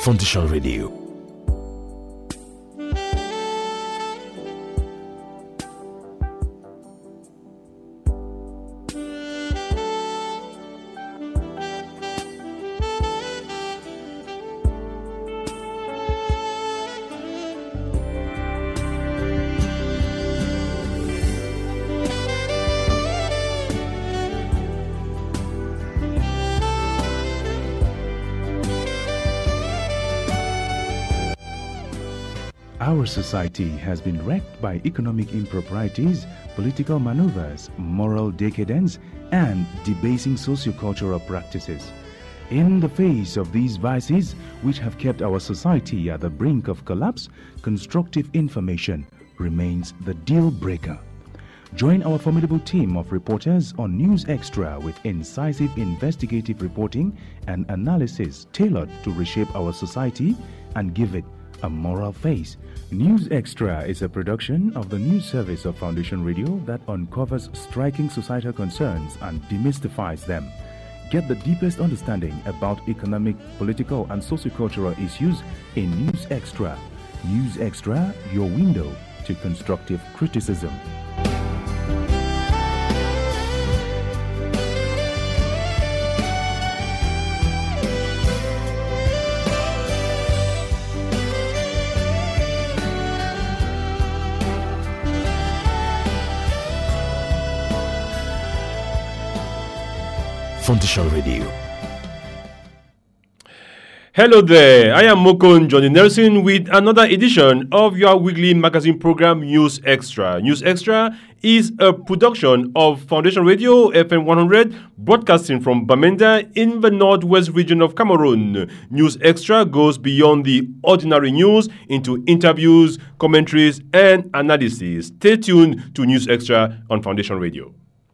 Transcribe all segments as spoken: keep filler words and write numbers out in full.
Foundation Radio. Our society has been wrecked by economic improprieties, political maneuvers, moral decadence, and debasing sociocultural practices. In the face of these vices, which have kept our society at the brink of collapse, constructive information remains the deal breaker. Join our formidable team of reporters on News Extra with incisive investigative reporting and analysis tailored to reshape our society and give it a moral face. News Extra is a production of the news service of Foundation Radio that uncovers striking societal concerns and demystifies them. Get the deepest understanding about economic, political, and sociocultural issues in News Extra. News Extra, your window to constructive criticism. Foundation Radio. Hello there, I am Mokon Johnny Nelson with another edition of your weekly magazine program News Extra. News Extra is a production of Foundation Radio F M one hundred, broadcasting from Bamenda in the northwest region of Cameroon. News Extra goes beyond the ordinary news into interviews, commentaries, and analysis. Stay tuned to News Extra on Foundation Radio.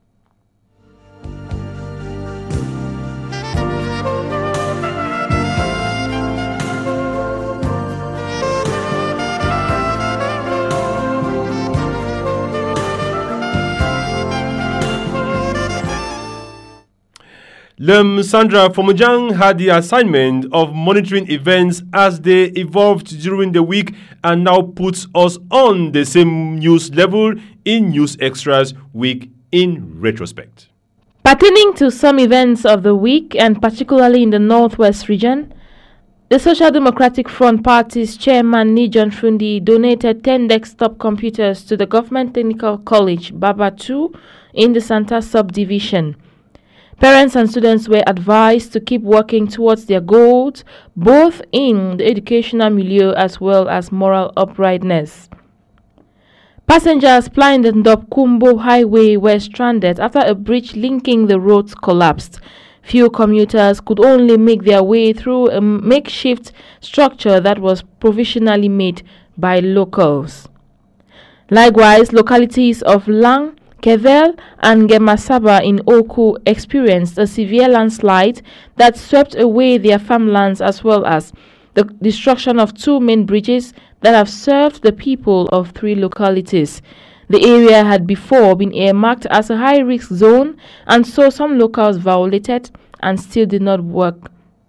Lem Sandra Fomujang had the assignment of monitoring events as they evolved during the week and now puts us on the same news level in News Extra's Week in Retrospect. Pertaining to some events of the week, and particularly in the Northwest region, the Social Democratic Front Party's chairman Nijon Fundi donated ten desktop computers to the Government Technical College, Baba two, in the Santa subdivision. Parents and students were advised to keep working towards their goals, both in the educational milieu as well as moral uprightness. Passengers plying the Ndopkumbo Highway were stranded after a bridge linking the roads collapsed. Few commuters could only make their way through a makeshift structure that was provisionally made by locals. Likewise, localities of Lang, Kevel and Gemasaba in Oku experienced a severe landslide that swept away their farmlands as well as the destruction of two main bridges that have served the people of three localities. The area had before been earmarked as a high-risk zone, and so some locals violated and still did not work.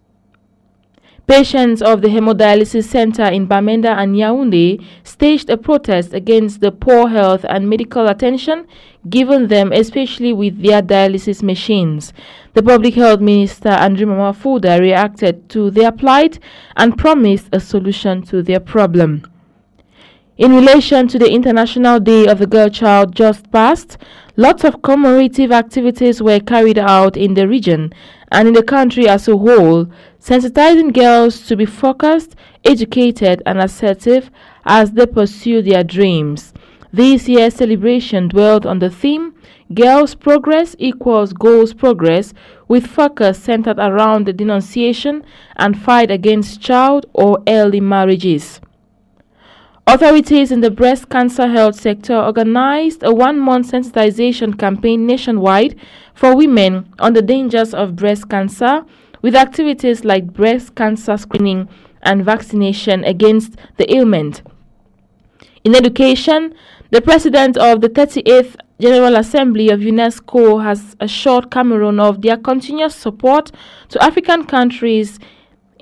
Patients of the hemodialysis center in Bamenda and Yaoundé staged a protest against the poor health and medical attention given them, especially with their dialysis machines. The Public Health Minister, Andrew Mamafuda, reacted to their plight and promised a solution to their problem. In relation to the International Day of the Girl Child just passed, lots of commemorative activities were carried out in the region and in the country as a whole, sensitizing girls to be focused, educated, and assertive as they pursue their dreams. This year's celebration dwelled on the theme, Girls' Progress equals Goals Progress, with focus centered around the denunciation and fight against child or early marriages. Authorities in the breast cancer health sector organized a one-month sensitization campaign nationwide for women on the dangers of breast cancer, with activities like breast cancer screening and vaccination against the ailment. In education, the president of the thirty-eighth General Assembly of UNESCO has assured Cameroon of their continuous support to African countries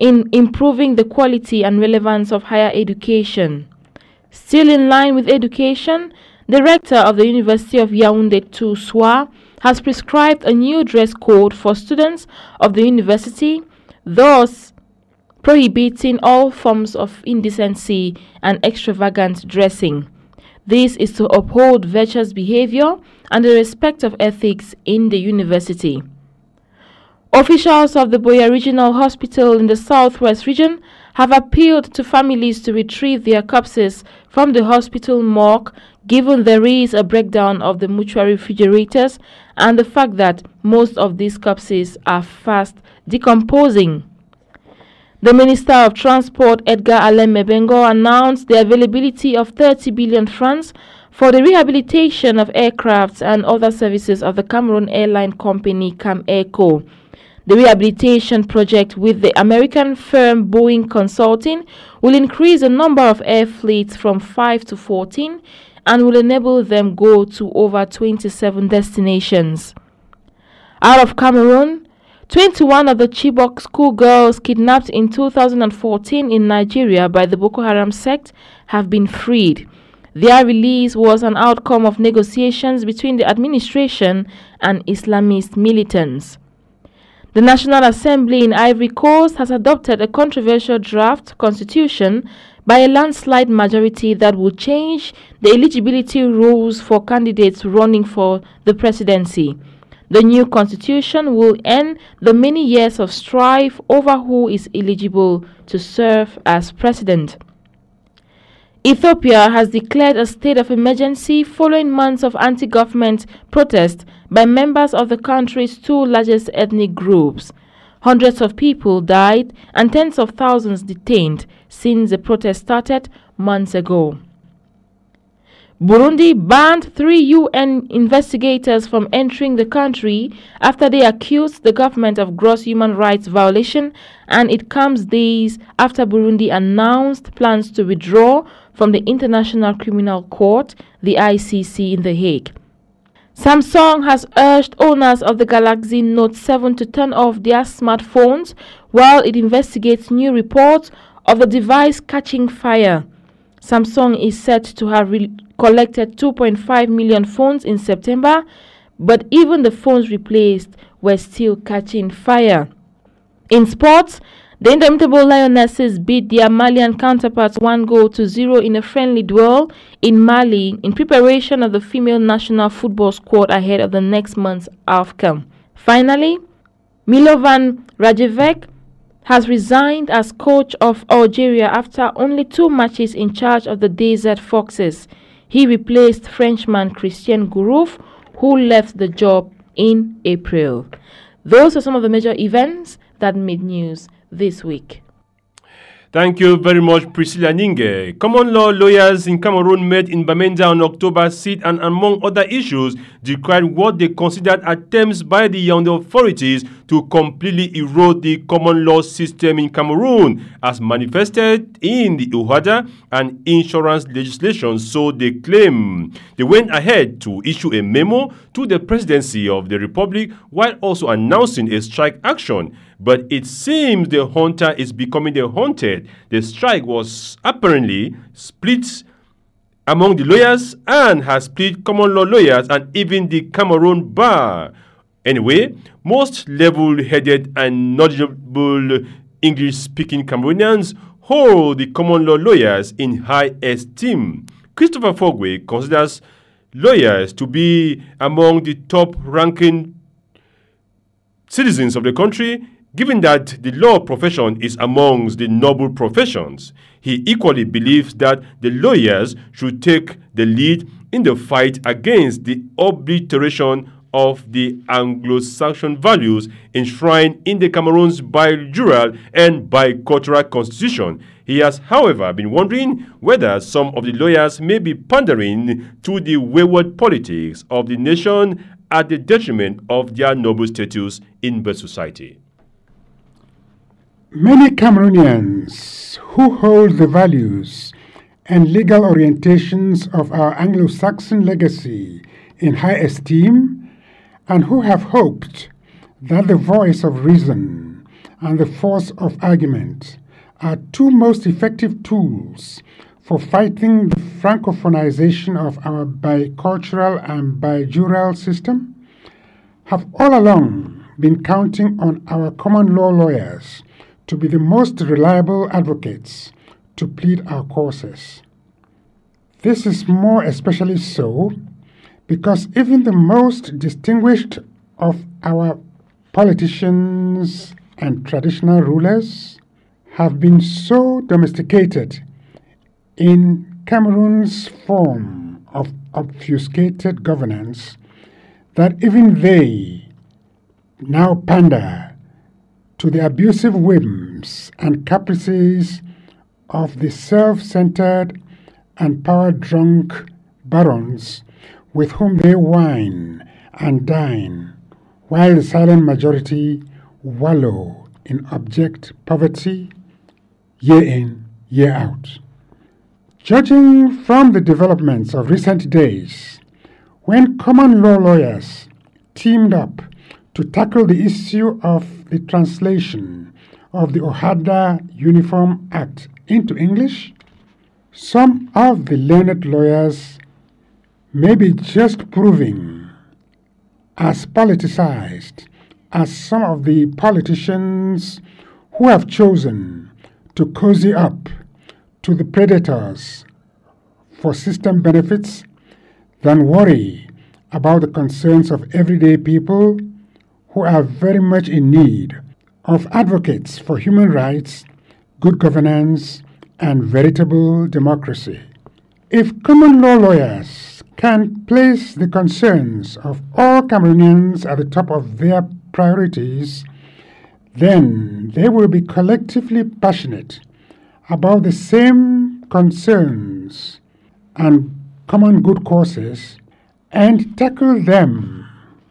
in improving the quality and relevance of higher education. Still in line with education, the rector of the University of Yaoundé, Toussoua, has prescribed a new dress code for students of the university, thus prohibiting all forms of indecency and extravagant dressing. This is to uphold virtuous behavior and the respect of ethics in the university. Officials of the Boya Regional Hospital in the Southwest region have appealed to families to retrieve their corpses from the hospital morgue, given there is a breakdown of the mortuary refrigerators and the fact that most of these corpses are fast decomposing. The Minister of Transport, Edgar Alain Mebengo, announced the availability of thirty billion francs for the rehabilitation of aircrafts and other services of the Cameroon airline company CamAirco. The rehabilitation project with the American firm Boeing Consulting will increase the number of air fleets from five to fourteen and will enable them go to over twenty-seven destinations. Out of Cameroon, twenty-one of the Chibok schoolgirls kidnapped in two thousand fourteen in Nigeria by the Boko Haram sect have been freed. Their release was an outcome of negotiations between the administration and Islamist militants. The National Assembly in Ivory Coast has adopted a controversial draft constitution by a landslide majority that will change the eligibility rules for candidates running for the presidency. The new constitution will end the many years of strife over who is eligible to serve as president. Ethiopia has declared a state of emergency following months of anti-government protest by members of the country's two largest ethnic groups. Hundreds of people died and tens of thousands detained since the protest started months ago. Burundi banned three U N investigators from entering the country after they accused the government of gross human rights violation, and it comes days after Burundi announced plans to withdraw from the International Criminal Court, the I C C, in The Hague. Samsung has urged owners of the Galaxy Note seven to turn off their smartphones while it investigates new reports of the device catching fire. Samsung is said to have re- collected two point five million phones in September, but even the phones replaced were still catching fire. In sports, the Indomitable Lionesses beat their Malian counterparts one goal to zero in a friendly duel in Mali in preparation of the female national football squad ahead of the next month's AFCON. Finally, Milovan Rajevic has resigned as coach of Algeria after only two matches in charge of the Desert Foxes. He replaced Frenchman Christian Gourouf, who left the job in April. Those are some of the major events that made news this week. Thank you very much, Priscilla Ninge. Common law lawyers in Cameroon met in Bamenda on October sixth and, among other issues, decried what they considered attempts by the Yaoundé authorities to completely erode the common law system in Cameroon, as manifested in the Ouhada and insurance legislation, so they claim. They went ahead to issue a memo to the presidency of the Republic while also announcing a strike action. But it seems the hunter is becoming the hunted. The strike was apparently split among the lawyers and has split common law lawyers and even the Cameroon bar. Anyway, most level-headed and knowledgeable English-speaking Cameroonians hold the common law lawyers in high esteem. Christopher Fogwe considers lawyers to be among the top-ranking citizens of the country, given that the law profession is amongst the noble professions. He equally believes that the lawyers should take the lead in the fight against the obliteration of the Anglo-Saxon values enshrined in the Cameroon's bijural and bicultural constitution. He has, however, been wondering whether some of the lawyers may be pandering to the wayward politics of the nation at the detriment of their noble status in the society. Many Cameroonians who hold the values and legal orientations of our Anglo-Saxon legacy in high esteem and who have hoped that the voice of reason and the force of argument are two most effective tools for fighting the francophonization of our bicultural and bijural system, have all along been counting on our common law lawyers to be the most reliable advocates to plead our causes. This is more especially so because even the most distinguished of our politicians and traditional rulers have been so domesticated in Cameroon's form of obfuscated governance that even they now pander to the abusive whims and caprices of the self-centered and power-drunk barons with whom they wine and dine, while the silent majority wallow in abject poverty year in, year out. Judging from the developments of recent days, when common law lawyers teamed up to tackle the issue of the translation of the OHADA Uniform Act into English, some of the learned lawyers may be just proving as politicized as some of the politicians who have chosen to cozy up to the predators for system benefits than worry about the concerns of everyday people who are very much in need of advocates for human rights, good governance, and veritable democracy. If common law lawyers can place the concerns of all Cameroonians at the top of their priorities, then they will be collectively passionate about the same concerns and common good causes and tackle them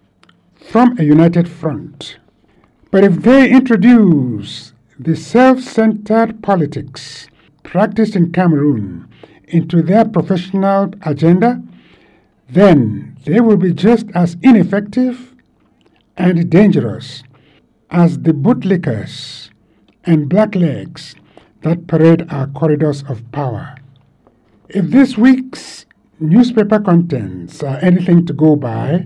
from a united front. But if they introduce the self-centered politics practiced in Cameroon into their professional agenda, then they will be just as ineffective and dangerous as the bootlickers and blacklegs that parade our corridors of power. If this week's newspaper contents are anything to go by,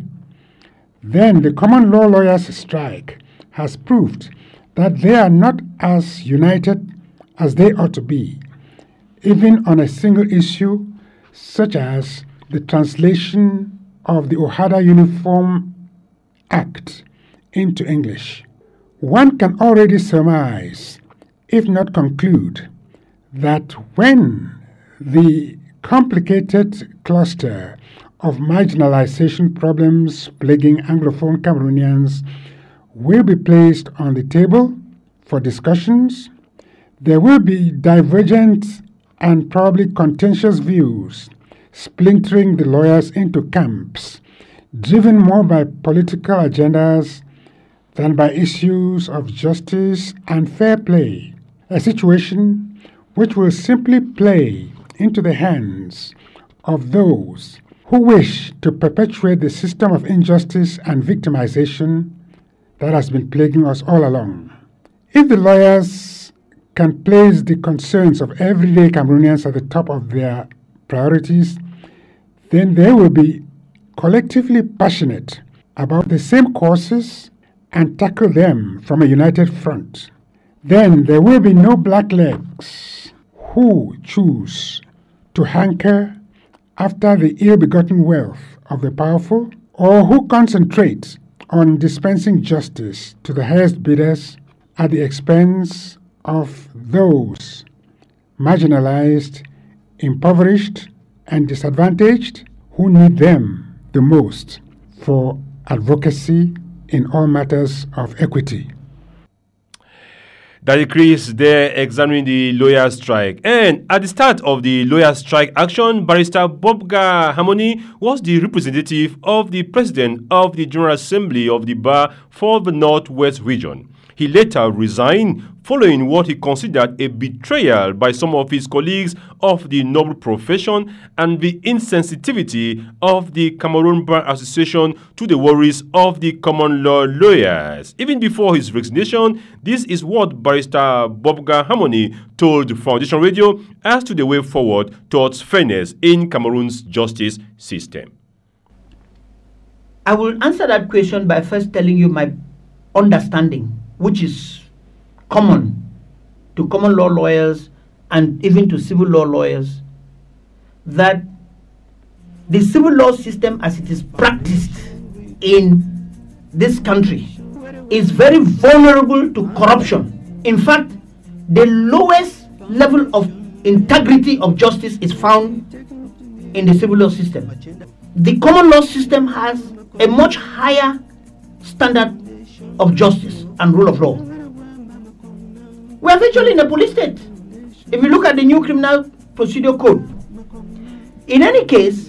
then the common law lawyers' strike has proved that they are not as united as they ought to be, even on a single issue such as the translation of the OHADA Uniform Act into English. One can already surmise, if not conclude, that when the complicated cluster of marginalization problems plaguing Anglophone Cameroonians will be placed on the table for discussions, there will be divergent and probably contentious views splintering the lawyers into camps, driven more by political agendas than by issues of justice and fair play, a situation which will simply play into the hands of those who wish to perpetuate the system of injustice and victimization that has been plaguing us all along. If the lawyers can place the concerns of everyday Cameroonians at the top of their priorities, then they will be collectively passionate about the same causes and tackle them from a united front. Then there will be no blacklegs who choose to hanker after the ill-begotten wealth of the powerful, or who concentrate on dispensing justice to the highest bidders at the expense of those marginalized, impoverished, and disadvantaged who need them the most for advocacy in all matters of equity. That Chris there examining the lawyer strike. And at the start of the lawyer strike action, Barrister Bobga Harmony was the representative of the President of the General Assembly of the Bar for the Northwest region. He later resigned following what he considered a betrayal by some of his colleagues of the noble profession and the insensitivity of the Cameroon Bar Association to the worries of the common law lawyers. Even before his resignation, this is what Barrister Bobga Harmony told Foundation Radio as to the way forward towards fairness in Cameroon's justice system. I will answer that question by first telling you my understanding, which is common to common law lawyers and even to civil law lawyers, that the civil law system as it is practiced in this country is very vulnerable to corruption. In fact, the lowest level of integrity of justice is found in the civil law system. The common law system has a much higher standard of justice and rule of law. We are virtually in a police state. If you look at the new criminal procedure code. In any case,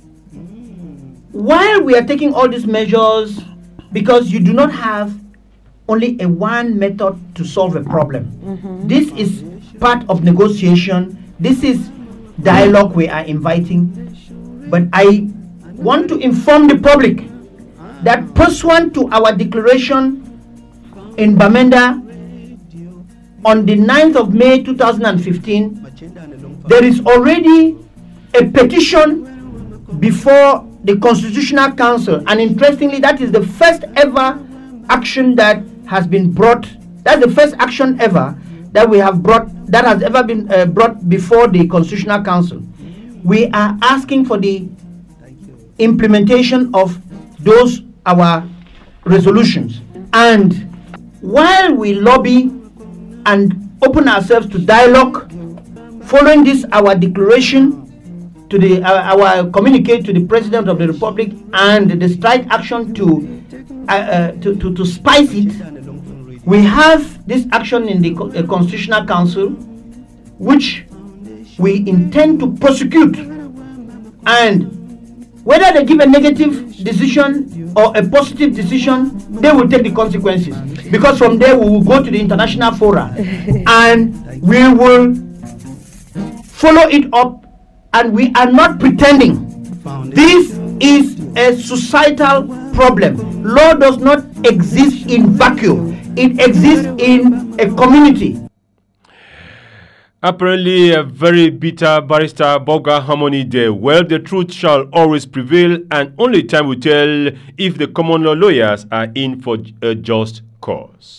while we are taking all these measures, because you do not have only a one method to solve a problem. Mm-hmm. This is part of negotiation. This is dialogue we are inviting. But I want to inform the public that pursuant to our declaration in Bamenda on the ninth of May two thousand fifteen, there is already a petition before the Constitutional Council, and interestingly, that is the first ever action that has been brought. That's the first action ever that we have brought, that has ever been uh, brought before the Constitutional Council. We are asking for the implementation of those our resolutions, and while we lobby and open ourselves to dialogue, following this our declaration to the uh, our communique to the President of the Republic and the strike action to, uh, uh, to to to spice it, we have this action in the uh, Constitutional Council, which we intend to prosecute, and whether they give a negative decision or a positive decision, they will take the consequences. Because from there we will go to the international fora and we will follow it up, and we are not pretending. This is a societal problem. Law does not exist in vacuum. It exists in a community. Apparently, a very bitter Barrister Bobga Harmony there. Well, the truth shall always prevail, and only time will tell if the common law lawyers are in for a just cause.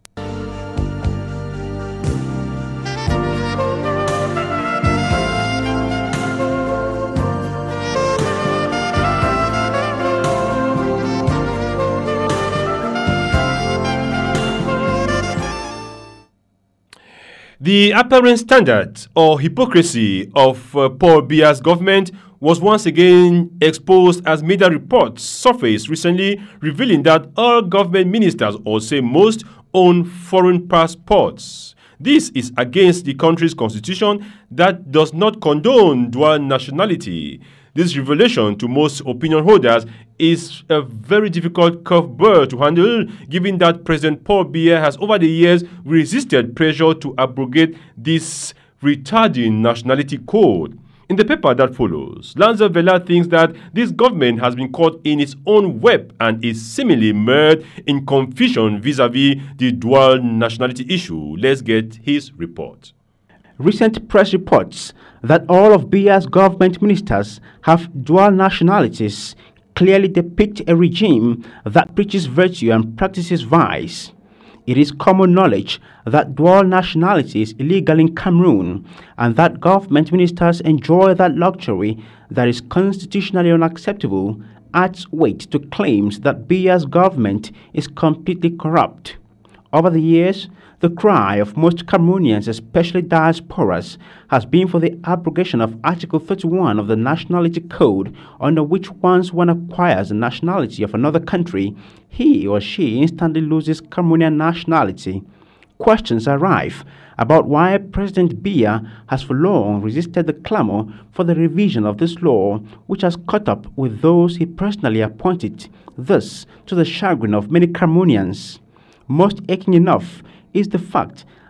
The apparent standard or hypocrisy of uh, Paul Biya's government was once again exposed as media reports surfaced recently, revealing that all government ministers, or say most, own foreign passports. This is against the country's constitution that does not condone dual nationality. This revelation to most opinion holders is a very difficult curveball to handle, given that President Paul Biya has over the years resisted pressure to abrogate this retarding nationality code. In the paper that follows, Lanza Vela thinks that this government has been caught in its own web and is seemingly mired in confusion vis-a-vis the dual nationality issue. Let's get his report. Recent press reports that all of Biya's government ministers have dual nationalities clearly depict a regime that preaches virtue and practices vice. It is common knowledge that dual nationality is illegal in Cameroon, and that government ministers enjoy that luxury that is constitutionally unacceptable adds weight to claims that Biya's government is completely corrupt. Over the years, the cry of most Cameroonians, especially diasporas, has been for the abrogation of Article thirty-one of the Nationality Code, under which once one acquires the nationality of another country, he or she instantly loses Cameroonian nationality. Questions are rife about why President Biya has for long resisted the clamor for the revision of this law, which has caught up with those he personally appointed, thus to the chagrin of many Cameroonians. Most aching enough is the fact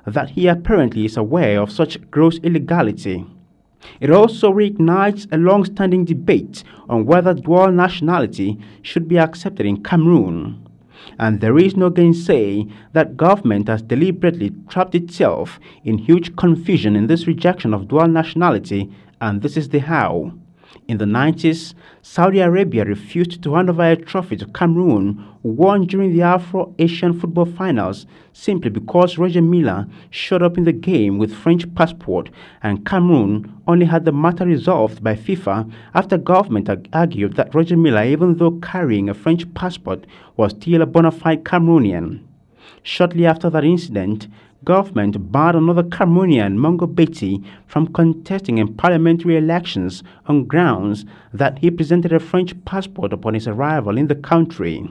that he apparently is aware of such gross illegality. It also reignites a long-standing debate on whether dual nationality should be accepted in Cameroon. And there is no gainsaying that government has deliberately trapped itself in huge confusion in this rejection of dual nationality, and this is the how. In the nineties, Saudi Arabia refused to hand over a trophy to Cameroon, won during the Afro-Asian football finals, simply because Roger Milla showed up in the game with French passport, and Cameroon only had the matter resolved by FIFA after government argued that Roger Milla, even though carrying a French passport, was still a bona fide Cameroonian. Shortly after that incident, government barred another Cameroonian, Mongo Betty, from contesting in parliamentary elections on grounds that he presented a French passport upon his arrival in the country.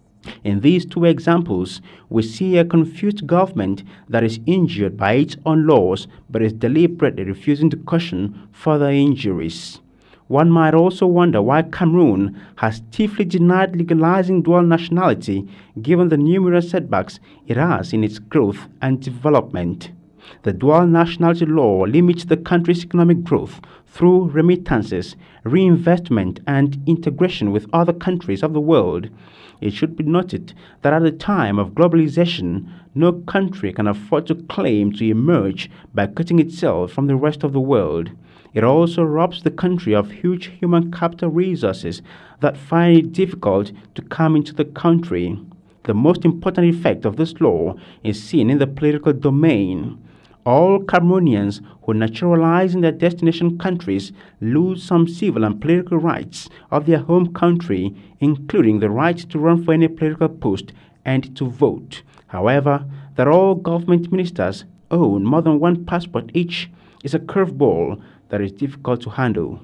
In these two examples, we see a confused government that is injured by its own laws but is deliberately refusing to caution further injuries. One might also wonder why Cameroon has stiffly denied legalizing dual nationality given the numerous setbacks it has in its growth and development. The dual nationality law limits the country's economic growth through remittances, reinvestment, and integration with other countries of the world. It should be noted that at the time of globalization, no country can afford to claim to emerge by cutting itself from the rest of the world. It also robs the country of huge human capital resources that find it difficult to come into the country. The most important effect of this law is seen in the political domain. All Cameroonians who naturalize in their destination countries lose some civil and political rights of their home country, including the right to run for any political post and to vote. However, that all government ministers own more than one passport each is a curveball that is difficult to handle.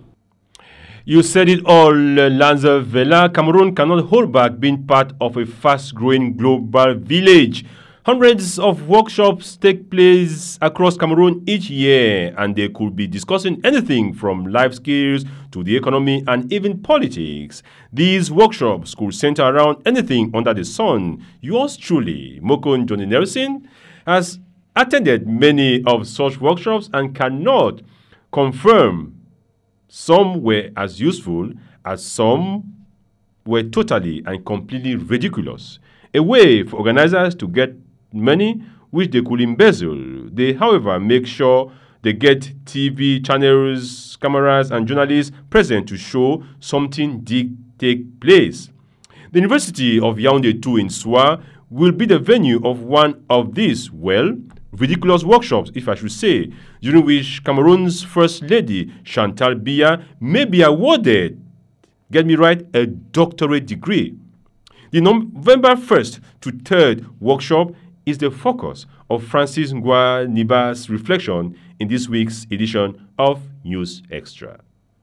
You said it all, Lanza Vela. Cameroon cannot hold back being part of a fast-growing global village. Hundreds of workshops take place across Cameroon each year, and they could be discussing anything from life skills to the economy and even politics. These workshops could center around anything under the sun. Yours truly, Mokon Johnny Nelson, has attended many of such workshops and cannot confirm some were as useful as some were totally and completely ridiculous. A way for organizers to get money which they could embezzle. They, however, make sure they get T V channels, cameras, and journalists present to show something did take place. The University of Yaoundé two in Soa will be the venue of one of these, well, ridiculous workshops, if I should say, during which Cameroon's First Lady, Chantal Biya, may be awarded, get me right, a doctorate degree. The November first to third workshop is the focus of Francis Ngwa Niba's reflection in this week's edition of News Extra.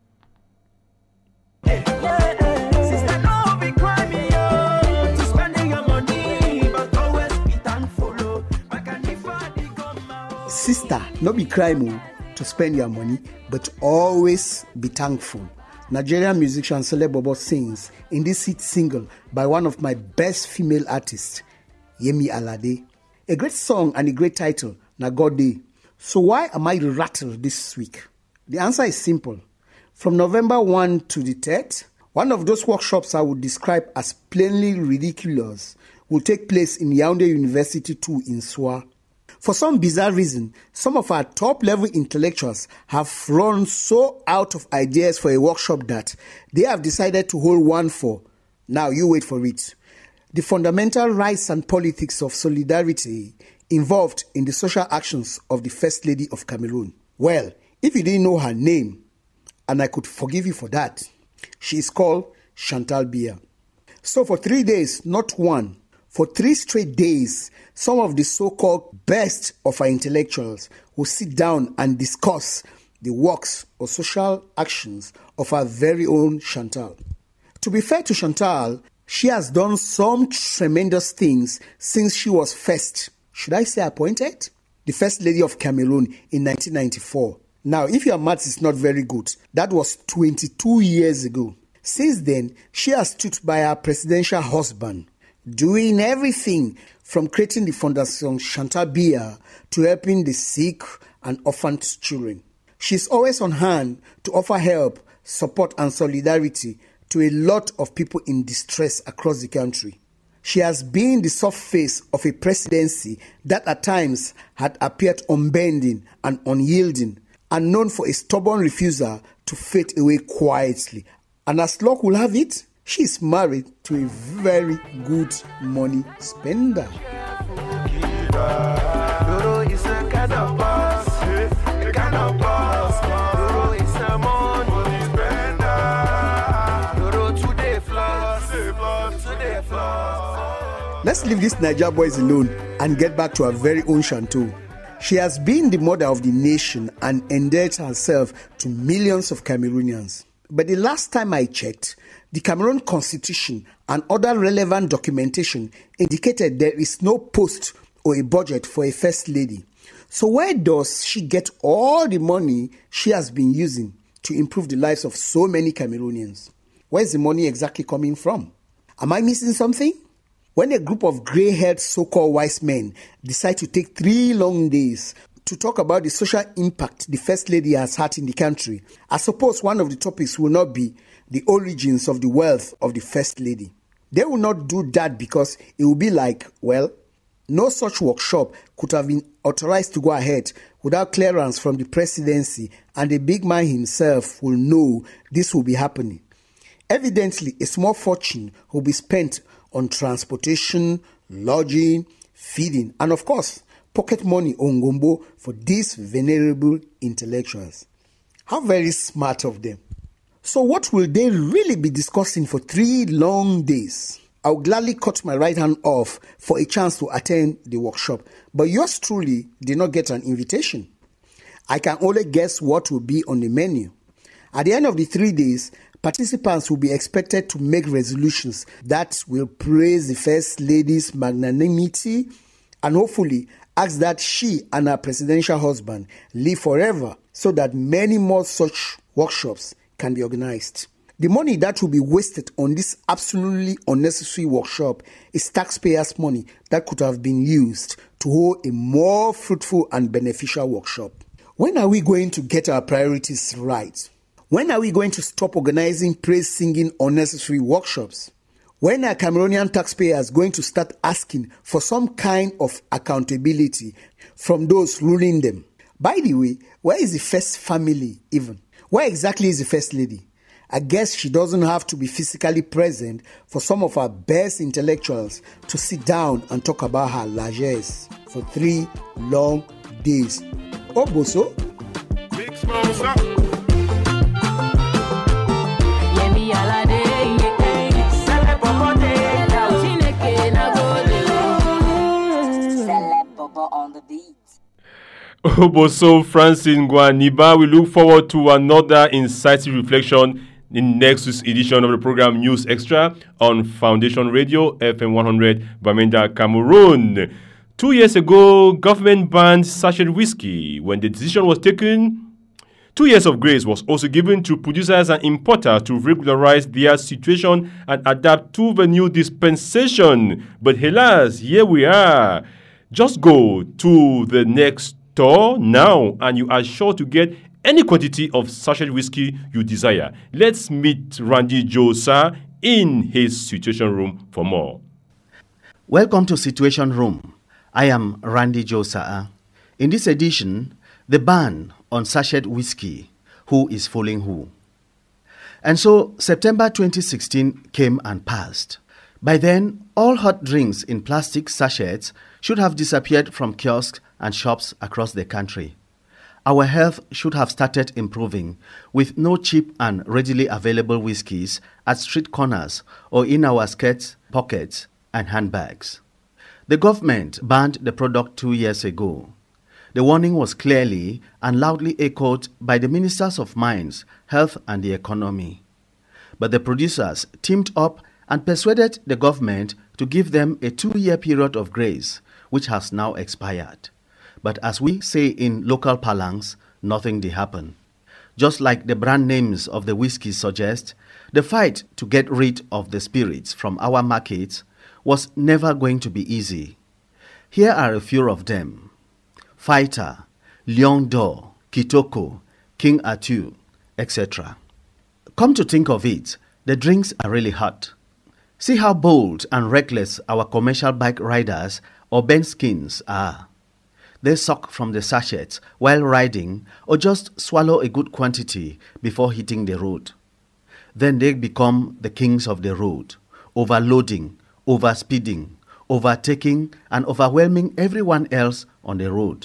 Sister, not be crime to spend your money, but always be thankful. Nigerian musician Sele Bobo sings in this hit single by one of my best female artists, Yemi Alade. A great song and a great title, Nagode. So why am I rattled this week? The answer is simple. From November first to the third, one of those workshops I would describe as plainly ridiculous will take place in Yaoundé University two in Soa. For some bizarre reason, some of our top-level intellectuals have run so out of ideas for a workshop that they have decided to hold one for, now you wait for it, the fundamental rights and politics of solidarity involved in the social actions of the First Lady of Cameroon. Well, if you didn't know her name, and I could forgive you for that, she is called Chantal Biya. So for three days, not one, for three straight days, some of the so-called best of our intellectuals will sit down and discuss the works or social actions of our very own Chantal. To be fair to Chantal, she has done some tremendous things since she was first, should I say appointed, the First Lady of Cameroon in nineteen ninety-four. Now, if your maths is not very good, that was twenty-two years ago. Since then, she has stood by her presidential husband, doing everything from creating the Fondation Chantal Biya to helping the sick and orphaned children. She's always on hand to offer help, support and solidarity to a lot of people in distress across the country. She has been the soft face of a presidency that at times had appeared unbending and unyielding, and known for a stubborn refusal to fade away quietly. And as luck will have it, she is married to a very good money spender. Let's leave these Niger boys alone and get back to our very own Chantal. She has been the mother of the nation and endeared herself to millions of Cameroonians. But the last time I checked, the Cameroon Constitution and other relevant documentation indicated there is no post or a budget for a first lady. So where does she get all the money she has been using to improve the lives of so many Cameroonians? Where's the money exactly coming from? Am I missing something? When a group of grey-haired so-called wise men decide to take three long days to talk about the social impact the First Lady has had in the country, I suppose one of the topics will not be the origins of the wealth of the First Lady. They will not do that because it will be like, well, no such workshop could have been authorized to go ahead without clearance from the presidency, and the big man himself will know this will be happening. Evidently, a small fortune will be spent on transportation, lodging, feeding, and of course, pocket money on gombo for these venerable intellectuals. How very smart of them. So what will they really be discussing for three long days? I'll gladly cut my right hand off for a chance to attend the workshop, but yours truly did not get an invitation. I can only guess what will be on the menu. At the end of the three days, participants will be expected to make resolutions that will praise the First Lady's magnanimity and hopefully ask that she and her presidential husband live forever so that many more such workshops can be organized. The money that will be wasted on this absolutely unnecessary workshop is taxpayers' money that could have been used to hold a more fruitful and beneficial workshop. When are we going to get our priorities right? When are we going to stop organizing praise-singing unnecessary workshops? When are Cameroonian taxpayers going to start asking for some kind of accountability from those ruling them? By the way, where is the first family even? Where exactly is the First Lady? I guess she doesn't have to be physically present for some of our best intellectuals to sit down and talk about her largesse for three long days. Oh, Boso? Big sponsor. Oboso Francis Nguaniba, we look forward to another incisive reflection in next week's edition of the program News Extra on Foundation Radio, F M one hundred, Bamenda, Cameroon. Two years ago, government banned sachet whiskey. When the decision was taken, two years of grace was also given to producers and importers to regularize their situation and adapt to the new dispensation. But alas, here we are. Just go to the next store now and you are sure to get any quantity of sachet whiskey you desire. Let's meet Randy Josa in his Situation Room for more. Welcome to Situation Room. I am Randy Josa. In this edition, the ban on sachet whiskey, who is fooling who? And so September twenty sixteen came and passed. By then, all hot drinks in plastic sachets should have disappeared from kiosks and shops across the country. Our health should have started improving with no cheap and readily available whiskies at street corners or in our skirts, pockets, and handbags. The government banned the product two years ago. The warning was clearly and loudly echoed by the Ministers of Mines, Health and the Economy. But the producers teamed up and persuaded the government to give them a two-year period of grace, which has now expired. But as we say in local parlance, nothing did happen. Just like the brand names of the whiskey suggest, the fight to get rid of the spirits from our markets was never going to be easy. Here are a few of them: Fighter, Lion d'Or, Kitoko, King Atu, et cetera. Come to think of it, the drinks are really hot. See how bold and reckless our commercial bike riders or bent skins are. They suck from the sachets while riding or just swallow a good quantity before hitting the road. Then they become the kings of the road, overloading, overspeeding, overtaking and overwhelming everyone else on the road.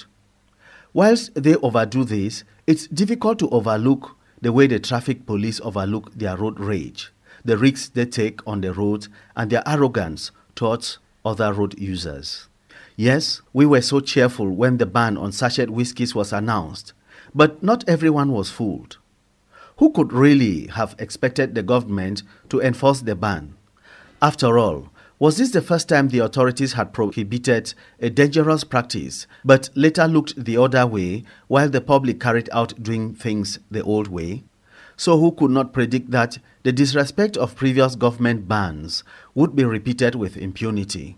Whilst they overdo this, it's difficult to overlook the way the traffic police overlook their road rage, the risks they take on the road, and their arrogance towards other road users. Yes, we were so cheerful when the ban on sachet whiskies was announced, but not everyone was fooled. Who could really have expected the government to enforce the ban? After all, was this the first time the authorities had prohibited a dangerous practice, but later looked the other way while the public carried out doing things the old way? So who could not predict that the disrespect of previous government bans would be repeated with impunity?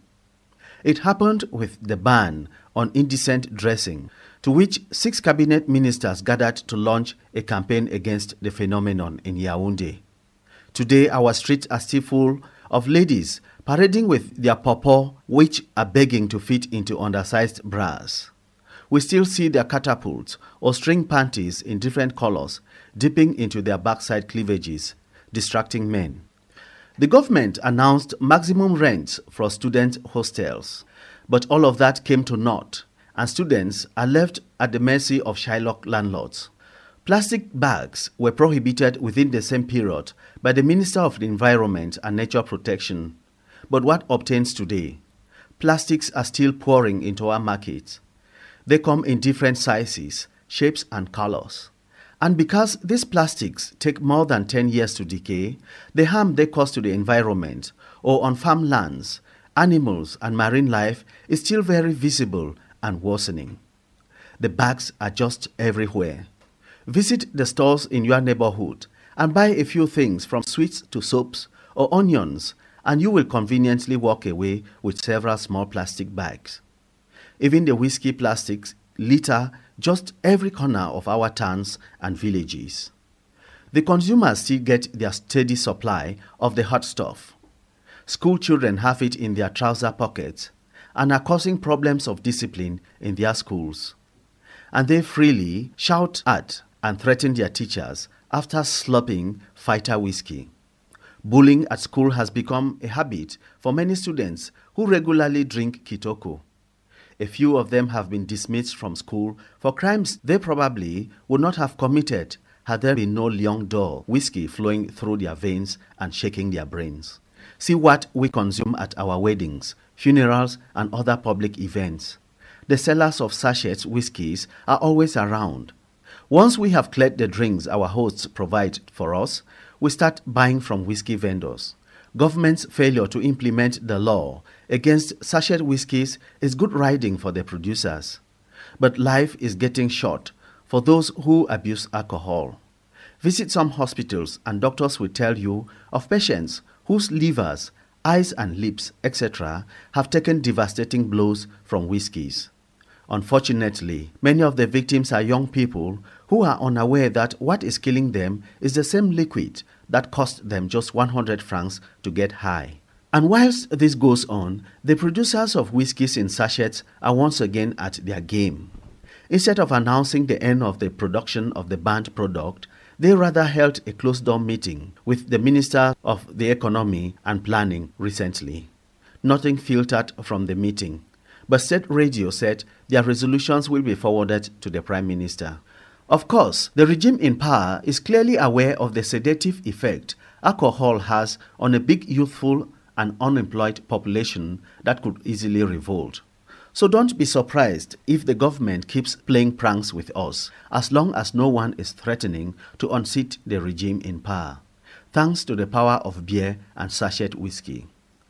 It happened with the ban on indecent dressing, to which six cabinet ministers gathered to launch a campaign against the phenomenon in Yaoundé. Today, our streets are still full of ladies parading with their pawpaw, which are begging to fit into undersized bras. We still see their catapults or string panties in different colors dipping into their backside cleavages, distracting men. The government announced maximum rents for student hostels, but all of that came to naught, and students are left at the mercy of Shylock landlords. Plastic bags were prohibited within the same period by the Minister of the Environment and Nature Protection. But what obtains today? Plastics are still pouring into our markets. They come in different sizes, shapes, and colors. And because these plastics take more than ten years to decay, the harm they cause to the environment or on farmlands, animals, and marine life is still very visible and worsening. The bags are just everywhere. Visit the stores in your neighborhood and buy a few things from sweets to soaps or onions, and you will conveniently walk away with several small plastic bags. Even the whiskey plastics litter just every corner of our towns and villages. The consumers still get their steady supply of the hot stuff. School children have it in their trouser pockets and are causing problems of discipline in their schools. And they freely shout at and threaten their teachers after slopping Fighter whiskey. Bullying at school has become a habit for many students who regularly drink Kitoko. A few of them have been dismissed from school for crimes they probably would not have committed had there been no Lion d'Or whiskey flowing through their veins and shaking their brains. See what we consume at our weddings, funerals, and other public events. The sellers of sachets whiskies are always around. Once we have cleared the drinks our hosts provide for us, we start buying from whiskey vendors. Government's failure to implement the law against sachet whiskies is good riding for the producers. But life is getting short for those who abuse alcohol. Visit some hospitals and doctors will tell you of patients whose livers, eyes and lips, et cetera have taken devastating blows from whiskies. Unfortunately, many of the victims are young people who are unaware that what is killing them is the same liquid that cost them just one hundred francs to get high. And whilst this goes on, the producers of whiskies in sachets are once again at their game. Instead of announcing the end of the production of the banned product, they rather held a closed-door meeting with the Minister of the Economy and Planning recently. Nothing filtered from the meeting, but State Radio said their resolutions will be forwarded to the Prime Minister. Of course, the regime in power is clearly aware of the sedative effect alcohol has on a big youthful and unemployed population that could easily revolt. So don't be surprised if the government keeps playing pranks with us, as long as no one is threatening to unseat the regime in power, thanks to the power of beer and sachet whiskey.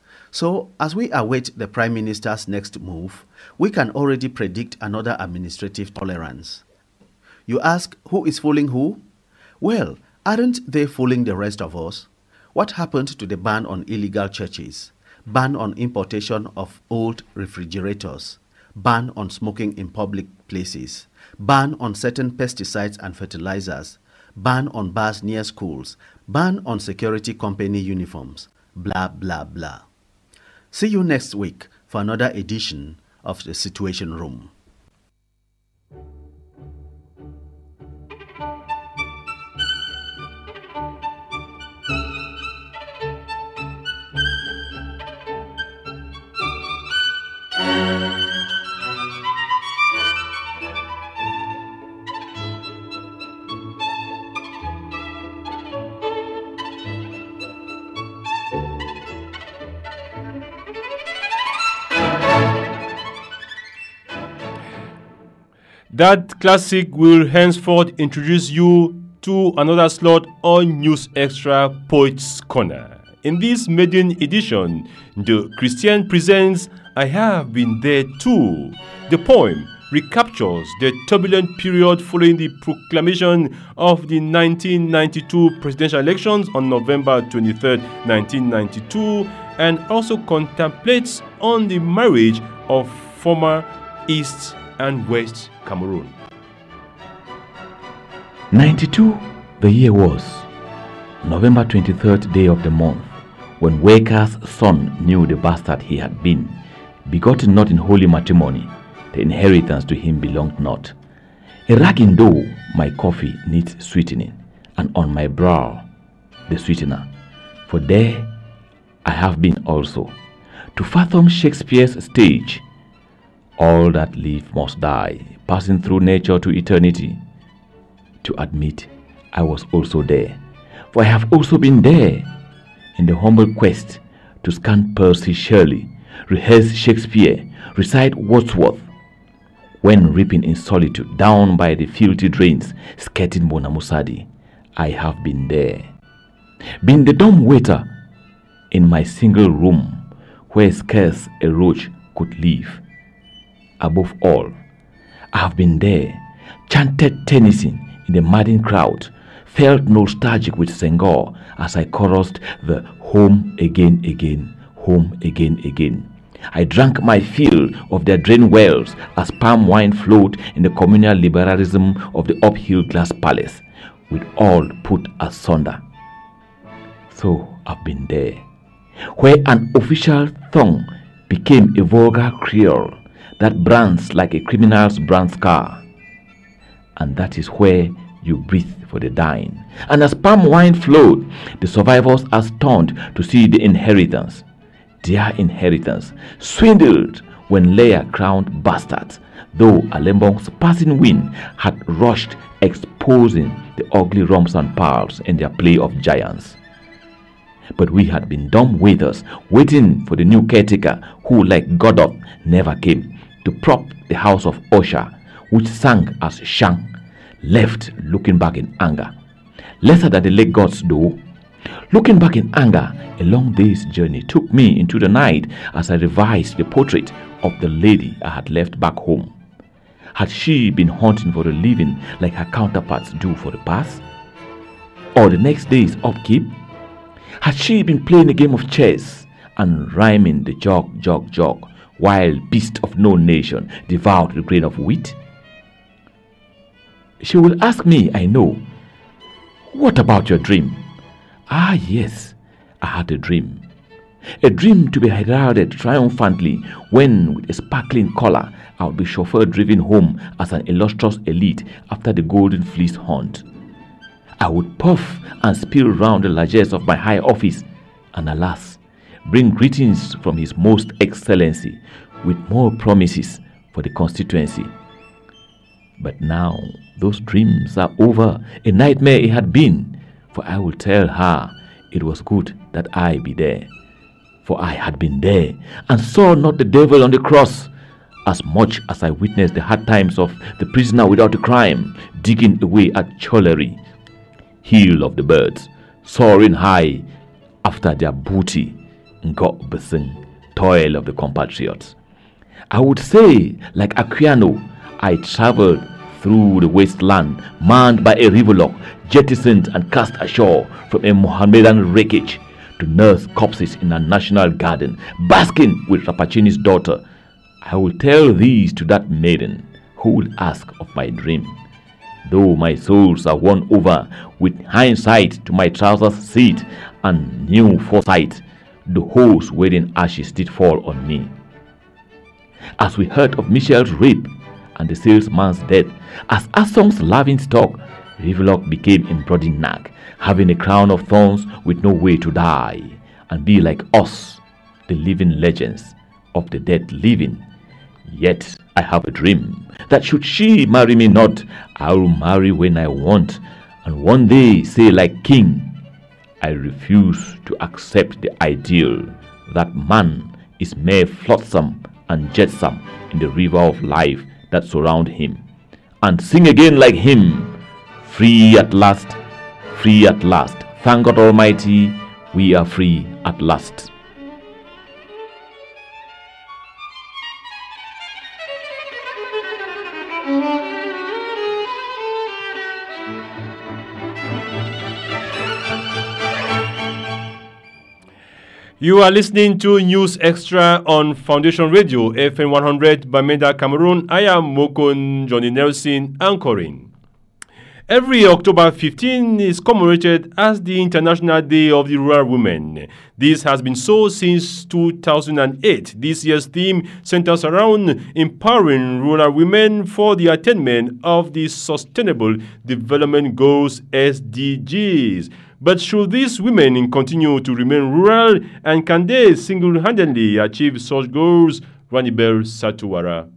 So, as we await the Prime Minister's next move, we can already predict another administrative tolerance. You ask, who is fooling who? Well, aren't they fooling the rest of us? What happened to the ban on illegal churches, ban on importation of old refrigerators, ban on smoking in public places, ban on certain pesticides and fertilizers, ban on bars near schools, ban on security company uniforms, blah, blah, blah. See you next week for another edition of the Situation Room. That classic will henceforth introduce you to another slot on News Extra Poets Corner. In this maiden edition, the Christian presents I Have Been There Too. The poem recaptures the turbulent period following the proclamation of the nineteen ninety-two presidential elections on November twenty-third, nineteen ninety-two, and also contemplates on the marriage of former East and West Cameroon. ninety-two, the year was. November twenty-third day of the month, when Waker's son knew the bastard he had been, begotten not in holy matrimony, the inheritance to him belonged not. A ragging dough my coffee needs sweetening, and on my brow the sweetener. For there I have been also, to fathom Shakespeare's stage. All that live must die, passing through nature to eternity. To admit I was also there, for I have also been there, in the humble quest to scan Percy Shelley, rehearse Shakespeare, recite Wordsworth, when reaping in solitude down by the filthy drains, skirting Bonamusadi. I have been there, been the dumb waiter in my single room, where scarce a roach could live. Above all, I have been there, chanted Tennyson in the madding crowd, felt nostalgic with Senghor as I chorused the home again, again, home again, again. I drank my fill of their drain wells as palm wine flowed in the communal liberalism of the uphill glass palace, with all put asunder. So I've been there, where an official tongue became a vulgar creole that brands like a criminal's brand scar. And that is where you breathe for the dying. And as palm wine flowed, the survivors are stunned to see the inheritance, their inheritance, swindled when Leia-crowned bastards, though Alembong's passing wind had rushed, exposing the ugly rumps and pearls in their play of giants. But we had been dumb waiters, waiting for the new caretaker who, like Godot, never came, to prop the house of Osha, which sang as Shang, left looking back in anger. Lesser than the late gods though. Looking back in anger, a long day's journey took me into the night as I revised the portrait of the lady I had left back home. Had she been hunting for a living like her counterparts do for the past? Or the next day's upkeep? Had she been playing a game of chess and rhyming the jog, jog, jog, while beast of no nation devoured the grain of wheat? She will ask me, I know, what about your dream? Ah, yes, I had a dream. A dream to be heralded triumphantly when, with a sparkling collar, I would be chauffeured driven home as an illustrious elite after the golden fleece hunt. I would puff and spill round the largesse of my high office, and alas, bring greetings from His Most Excellency with more promises for the constituency. But now those dreams are over. A nightmare it had been, for I will tell her it was good that I be there. For I had been there and saw not the devil on the cross, as much as I witnessed the hard times of the prisoner without a crime, digging away at Cholery, hill of the birds, soaring high after their booty, Ngok toil of the compatriots. I would say, like Aquiano, I traveled through the wasteland, manned by a riverlock, jettisoned and cast ashore from a Mohammedan wreckage, to nurse corpses in a national garden, basking with Rapacini's daughter, I will tell these to that maiden who will ask of my dream. Though my souls are won over with hindsight to my trousers seat and new foresight, the whole's wedding ashes did fall on me. As we heard of Michelle's rape and the salesman's death, as Asong's laughing stock, Riverlock became embroidered nag, having a crown of thorns with no way to die, and be like us, the living legends of the dead living. Yet I have a dream that should she marry me not, I will marry when I want, and one day say like king, I refuse to accept the ideal that man is mere flotsam and jetsam in the river of life that surround him, and sing again like him, free at last, free at last. Thank God Almighty, we are free at last. You are listening to News Extra on Foundation Radio, F M one hundred, Bamenda, Cameroon. I am Mokon Johnny Nelson, anchoring. Every October fifteenth is commemorated as the International Day of the Rural Women. This has been so since two thousand eight. This year's theme centers around empowering rural women for the attainment of the Sustainable Development Goals, S D Gs. But should these women continue to remain rural, and can they single-handedly achieve such goals? Ranibel Satuwara.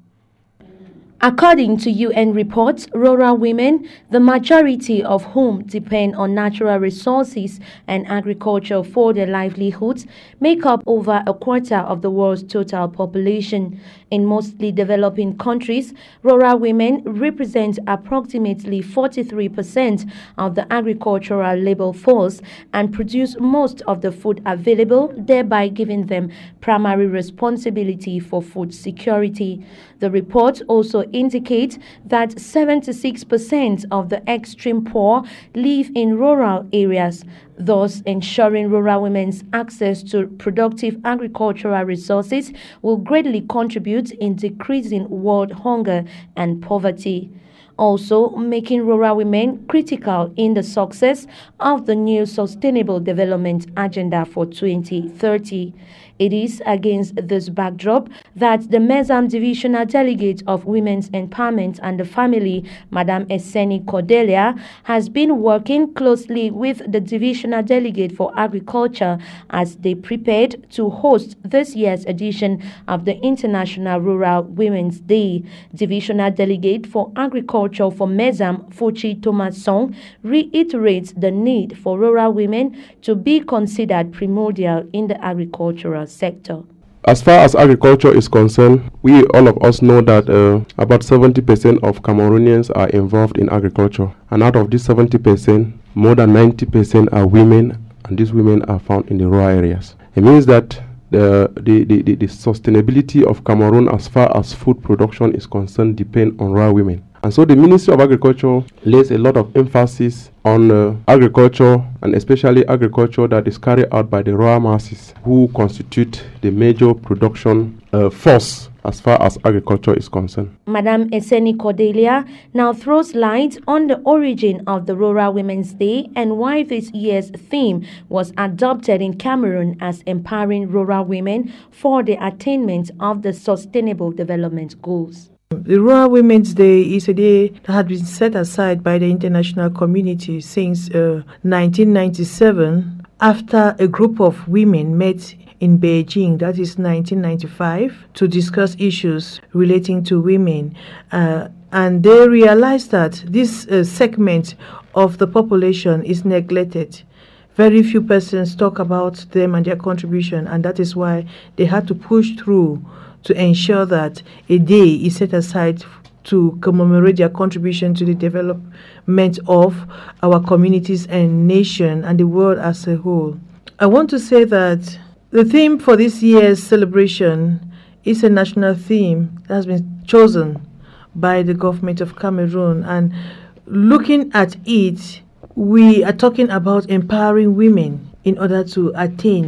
According to U N reports, rural women, the majority of whom depend on natural resources and agriculture for their livelihoods, make up over a quarter of the world's total population. In mostly developing countries, rural women represent approximately forty-three percent of the agricultural labor force and produce most of the food available, thereby giving them primary responsibility for food security. The report also indicates that seventy-six percent of the extreme poor live in rural areas, thus ensuring rural women's access to productive agricultural resources will greatly contribute in decreasing world hunger and poverty, also making rural women critical in the success of the new Sustainable Development Agenda for twenty thirty. It is against this backdrop that the MEZAM Divisional Delegate of Women's Empowerment and the Family, Madame Eseni Cordelia, has been working closely with the Divisional Delegate for Agriculture as they prepared to host this year's edition of the International Rural Women's Day. Divisional Delegate for Agriculture for MEZAM, Fuchi Thomasson, reiterates the need for rural women to be considered primordial in the agricultural sector. As far as agriculture is concerned, we all of us know that uh, about seventy percent of Cameroonians are involved in agriculture. And out of this seventy percent, more than ninety percent are women, and these women are found in the rural areas. It means that the, the, the, the, the sustainability of Cameroon as far as food production is concerned depends on rural women. And so the Ministry of Agriculture lays a lot of emphasis on uh, agriculture, and especially agriculture that is carried out by the rural masses, who constitute the major production uh, force as far as agriculture is concerned. Madame Eseni Cordelia now throws light on the origin of the Rural Women's Day and why this year's theme was adopted in Cameroon as empowering rural women for the attainment of the Sustainable Development Goals. The Rural Women's Day is a day that had been set aside by the international community since uh, nineteen ninety-seven, after a group of women met in Beijing, that is nineteen ninety-five, to discuss issues relating to women. Uh, and they realized that this uh, segment of the population is neglected. Very few persons talk about them and their contribution, and that is why they had to push through to ensure that a day is set aside to commemorate their contribution to the development of our communities and nation and the world as a whole. I want to say that the theme for this year's celebration is a national theme that has been chosen by the government of Cameroon, and looking at it, we are talking about empowering women in order to attain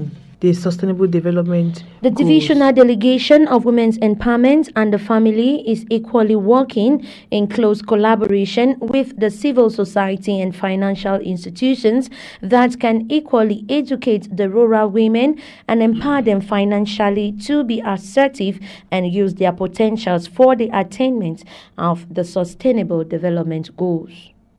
the sustainable development The goals. Divisional Delegation of Women's Empowerment and the Family is equally working in close collaboration with the civil society and financial institutions that can equally educate the rural women and empower them financially to be assertive and use their potentials for the attainment of the sustainable development goals.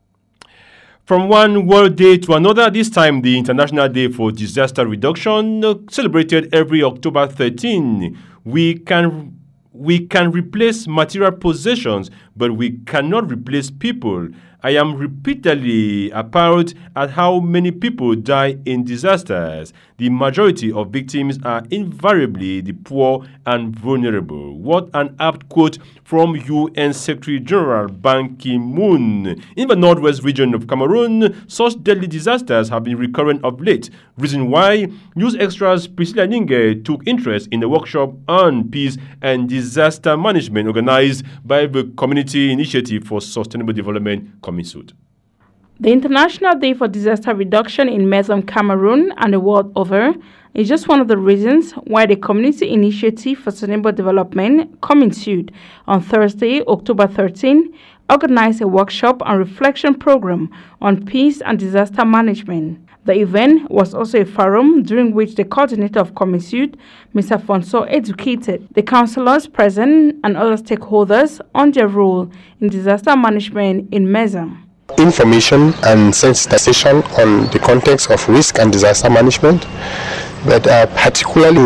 From one World Day to another, this time the International Day for Disaster Reduction, uh, celebrated every October thirteenth. We can we can replace material possessions, but we cannot replace people. I am repeatedly appalled at how many people die in disasters. The majority of victims are invariably the poor and vulnerable. What an apt quote from U N Secretary General Ban Ki-moon. In the northwest region of Cameroon, such deadly disasters have been recurrent of late. Reason why News Extra's Priscilla Ninge took interest in a workshop on peace and disaster management organized by the Community Initiative for Sustainable Development, COMISUD. The International Day for Disaster Reduction in Mezam, Cameroon and the world over is just one of the reasons why the Community Initiative for Sustainable Development, COMISUD, on Thursday, October thirteenth, organized a workshop and reflection program on peace and disaster management. The event was also a forum during which the coordinator of COMISUD, Mister Fonso, educated the councillors present and other stakeholders on their role in disaster management in Mezam. Information and sensitization on the context of risk and disaster management, but uh, particularly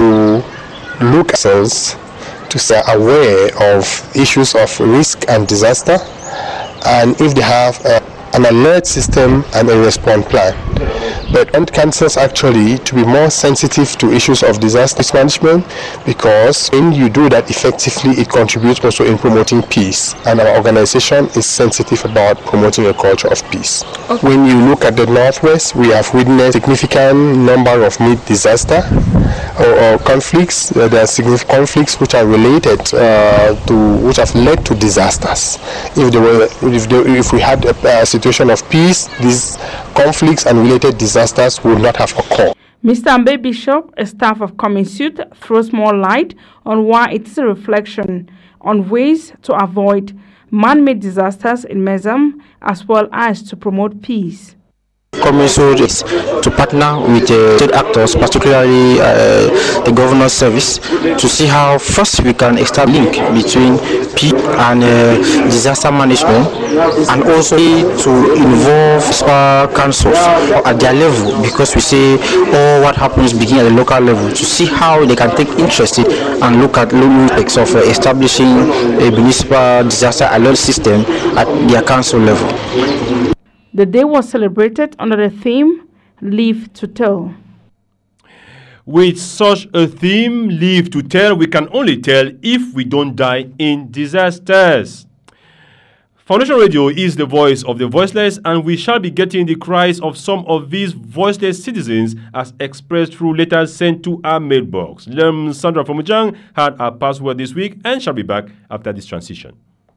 to look at ourselves to stay aware of issues of risk and disaster, and if they have uh, an alert system and a response plan. But want councils actually to be more sensitive to issues of disaster management, because when you do that effectively, it contributes also in promoting peace, and our organization is sensitive about promoting a culture of peace. Okay. When you look at the Northwest, we have witnessed significant number of mid disaster or, or conflicts. Uh, there are significant conflicts which are related uh, to, which have led to disasters. If there were, if, there, if we had a, a situation of peace, these conflicts and related disasters would not have occurred. Mister Ambe Bishop, a staff of COMISUD, throws more light on why it is a reflection on ways to avoid man-made disasters in Mezam, as well as to promote peace. COMISUD is to partner with uh, state actors, particularly uh, the governor's service, to see how first we can establish a link between peace and uh, disaster management, and also to involve spa councils at their level, because we say all what happens begin at the local level, to see how they can take interest in and look at aspects of uh, establishing a municipal disaster alert system at their council level. The day was celebrated under the theme, Live to Tell. With such a theme, Live to Tell, we can only tell if we don't die in disasters. Foundation Radio is the voice of the voiceless, and we shall be getting the cries of some of these voiceless citizens as expressed through letters sent to our mailbox. Lem Sandra from Ujang had our password this week and shall be back after this transition.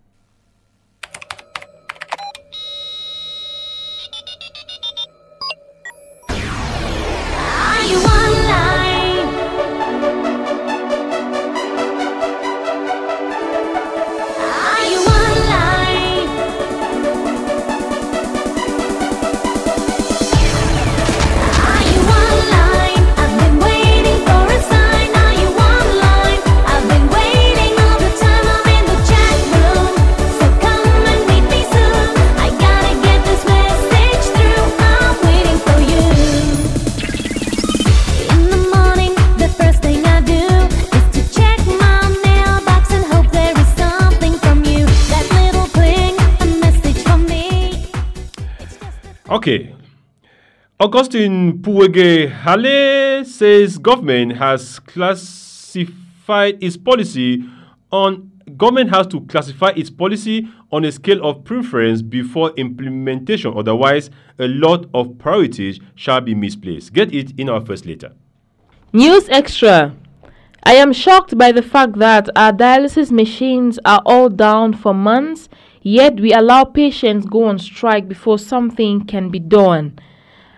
Okay. Augustine Puwege Hale says government has classified its policy on government has to classify its policy on a scale of preference before implementation. Otherwise, a lot of priorities shall be misplaced. Get it in our first letter. News Extra. I am shocked by the fact that our dialysis machines are all down for months, yet we allow patients go on strike before something can be done.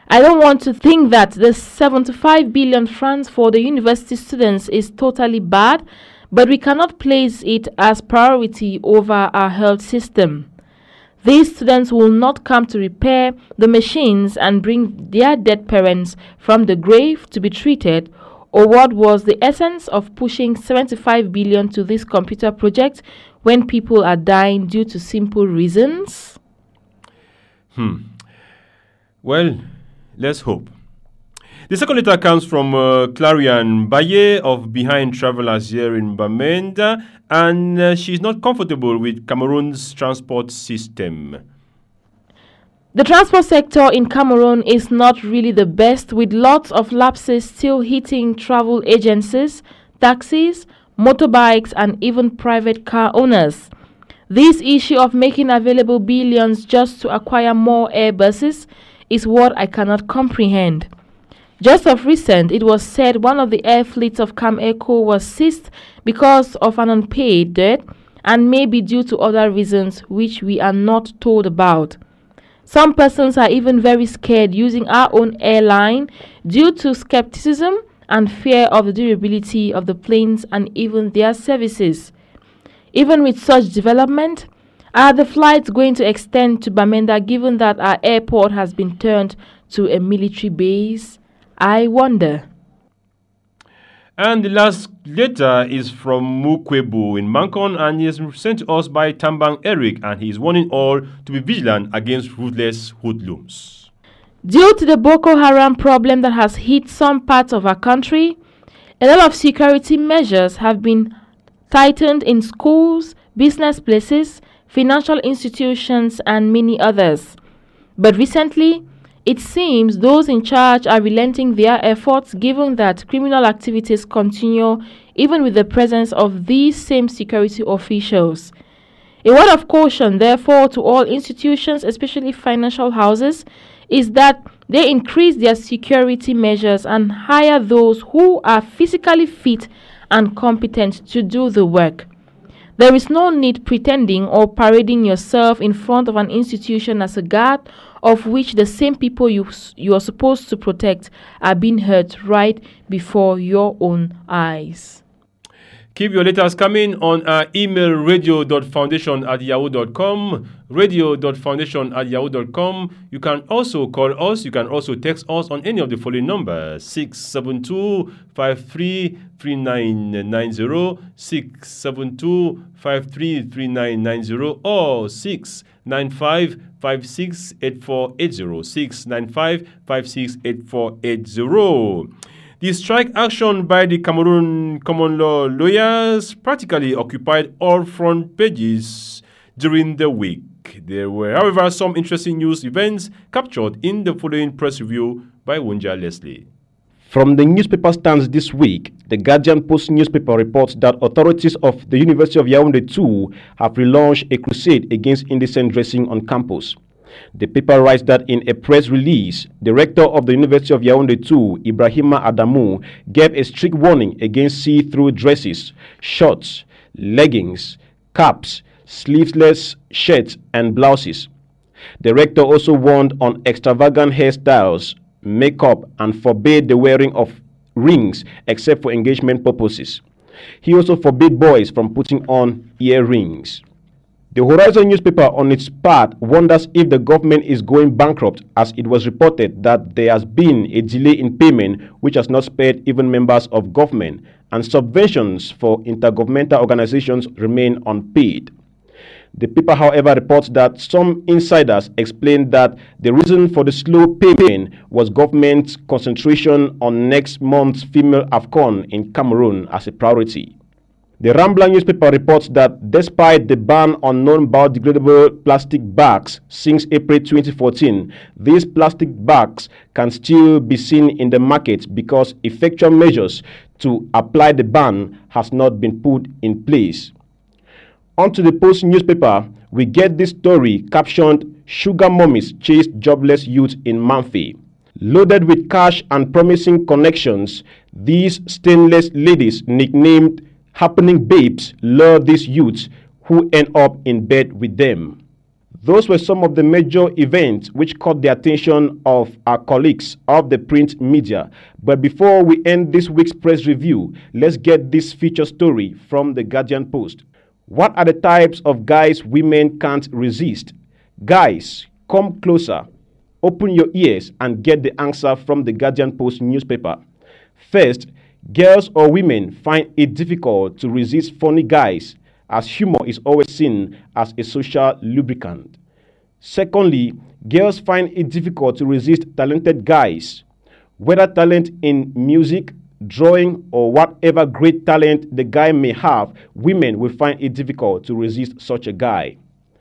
I don't want to think that the seventy-five billion francs for the university students is totally bad, but we cannot place it as priority over our health system. These students will not come to repair the machines and bring their dead parents from the grave to be treated, or what was the essence of pushing seventy-five billion to this computer project when people are dying due to simple reasons? Hmm. Well, let's hope. The second letter comes from uh, Clarion Baye of Behind Travelers here in Bamenda, and uh, she's not comfortable with Cameroon's transport system. The transport sector in Cameroon is not really the best, with lots of lapses still hitting travel agencies, taxis, motorbikes, and even private car owners. This issue of making available billions just to acquire more Airbuses is what I cannot comprehend. Just of recent, it was said one of the air fleets of CamEco was seized because of an unpaid debt and maybe due to other reasons which we are not told about. Some persons are even very scared using our own airline due to skepticism and fear of the durability of the planes and even their services. Even with such development, are the flights going to extend to Bamenda given that our airport has been turned to a military base? I wonder. And the last letter is from Mukwebu in Mankon, and he is sent to us by Tambang Eric, and he is warning all to be vigilant against ruthless hoodlums. Due to the Boko Haram problem that has hit some parts of our country, a lot of security measures have been tightened in schools, business places, financial institutions, and many others. But recently, it seems those in charge are relenting their efforts given that criminal activities continue even with the presence of these same security officials. A word of caution, therefore, to all institutions, especially financial houses, is that they increase their security measures and hire those who are physically fit and competent to do the work. There is no need pretending or parading yourself in front of an institution as a guard of which the same people you, you are supposed to protect are being hurt right before your own eyes. Keep your letters coming on our email radio.foundation at yahoo dot com, radio.foundation at yahoo dot com. You can also call us. You can also text us on any of the following numbers: six seven two, five three three nine nine zero, six seven two, five three three nine nine zero, or six nine five, five six eight four eight zero, six nine five, five six eight four eight zero. The strike action by the Cameroon common law lawyers practically occupied all front pages during the week. There were, however, some interesting news events captured in the following press review by Wunja Leslie. From the newspaper stands this week, the Guardian Post newspaper reports that authorities of the University of Yaoundé two have relaunched a crusade against indecent dressing on campus. The paper writes that in a press release, the rector of the University of Yaoundé two, Ibrahima Adamu, gave a strict warning against see-through dresses, shorts, leggings, caps, sleeveless shirts, and blouses. The rector also warned on extravagant hairstyles, makeup, and forbade the wearing of rings except for engagement purposes. He also forbade boys from putting on earrings. The Horizon newspaper, on its part, wonders if the government is going bankrupt, as it was reported that there has been a delay in payment which has not spared even members of government, and subventions for intergovernmental organizations remain unpaid. The paper, however, reports that some insiders explained that the reason for the slow payment was government's concentration on next month's female AFCON in Cameroon as a priority. The Rambler newspaper reports that despite the ban on non-biodegradable plastic bags since April twenty fourteen, these plastic bags can still be seen in the market because effectual measures to apply the ban has not been put in place. Onto the Post newspaper, we get this story captioned "Sugar Mummies Chase Jobless Youth in Manfi." Loaded with cash and promising connections, these stainless ladies, nicknamed Happening Babes, lure these youths who end up in bed with them. Those were some of the major events which caught the attention of our colleagues of the print media. But before we end this week's press review, let's get this feature story from the Guardian Post. What are the types of guys women can't resist? Guys, come closer. Open your ears and get the answer from the Guardian Post newspaper. First, girls or women find it difficult to resist funny guys, as humor is always seen as a social lubricant. Secondly, girls find it difficult to resist talented guys. Whether talent in music, drawing, or whatever great talent the guy may have, women will find it difficult to resist such a guy.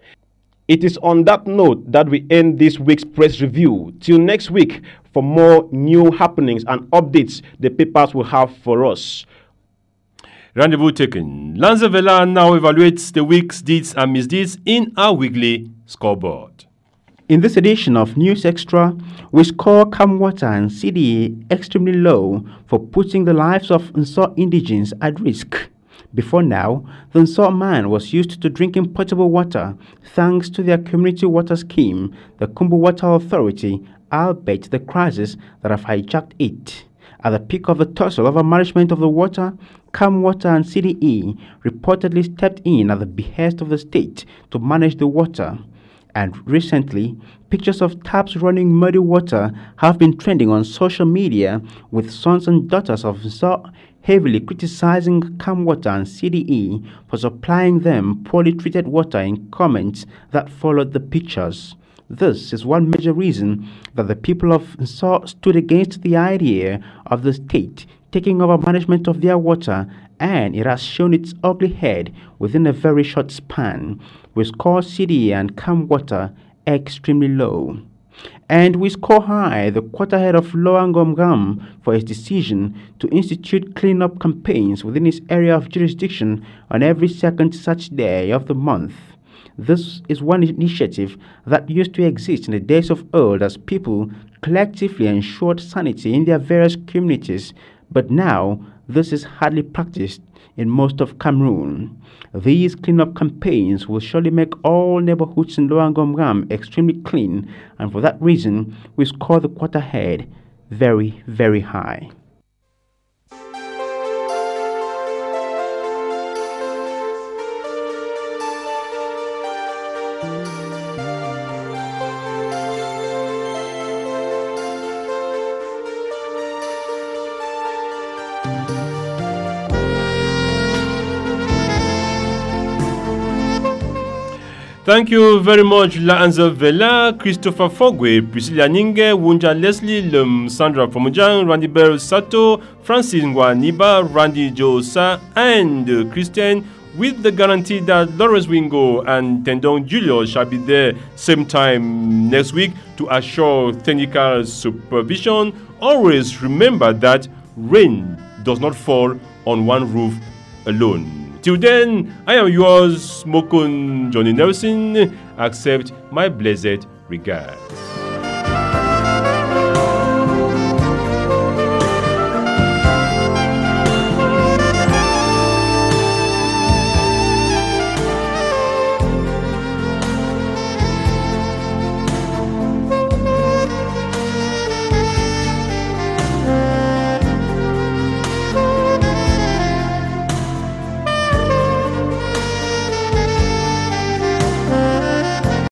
It is on that note that we end this week's press review. Till next week for more new happenings and updates the papers will have for us. Rendezvous taken. Lanza Vela now evaluates the week's deeds and misdeeds in our weekly scoreboard. In this edition of News Extra, we score Kamwata and C D A extremely low for putting the lives of Nsor indigents at risk. Before now, the Nsor man was used to drinking potable water thanks to their community water scheme, the Kumbu Water Authority, albeit the crisis that have hijacked it. At the peak of the tussle over management of the water, Kamwata and C D E reportedly stepped in at the behest of the state to manage the water. And recently, pictures of taps running muddy water have been trending on social media, with sons and daughters of Nsor heavily criticizing Kamwata and C D E for supplying them poorly treated water in comments that followed the pictures. This is one major reason that the people of Nsor stood against the idea of the state taking over management of their water, and it has shown its ugly head within a very short span. We score C D A and Kamwata extremely low. And we score high the quarterhead of Lower Ngomgam for his decision to institute cleanup campaigns within his area of jurisdiction on every second Saturday of the month. This is one initiative that used to exist in the days of old as people collectively ensured sanity in their various communities, but now this is hardly practiced in most of Cameroon. These cleanup campaigns will surely make all neighborhoods in Lower Ngomgam extremely clean, and for that reason, we score the quarterhead very, very high. Thank you very much, Laanza Vela, Christopher Fogwe, Priscilla Ninge, Wunja Leslie, Lum, Sandra Pomujang, Randy Bell Sato, Francis Nwaniba, Randy Josa, and uh, Christian, with the guarantee that Lawrence Wingo and Tendon Julius shall be there same time next week to assure technical supervision. Always remember that rain does not fall on one roof alone. Till then, I am yours, Mokun Johnny Nelson. Accept my blessed regards.